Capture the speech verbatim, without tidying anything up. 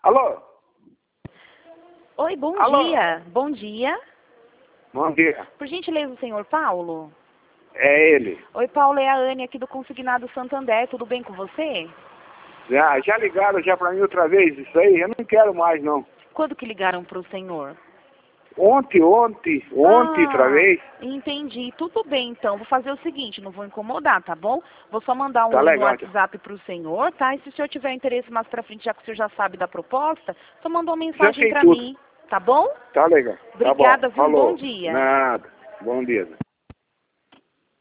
Alô? Oi, bom Alô? dia. Bom dia. Bom dia. Por gentileza, o senhor Paulo? É ele. Oi, Paulo, é a Anne aqui do Consignado Santander. Tudo bem com você? Já, já ligaram já pra mim outra vez isso aí? Eu não quero mais, não. Quando que ligaram para o senhor? Ontem, ontem, ontem outra Ah, vez. entendi. Tudo bem, então. Vou fazer o seguinte, não vou incomodar, tá bom? Vou só mandar um Tá oi no legal, então. WhatsApp para o senhor, tá? E se o senhor tiver interesse mais pra frente, já que o senhor já sabe da proposta, só manda uma Já mensagem sei para tudo. mim, tá bom? Tá legal. Tá bom. Obrigada, viu? Bom Falou. dia. Nada. Bom dia.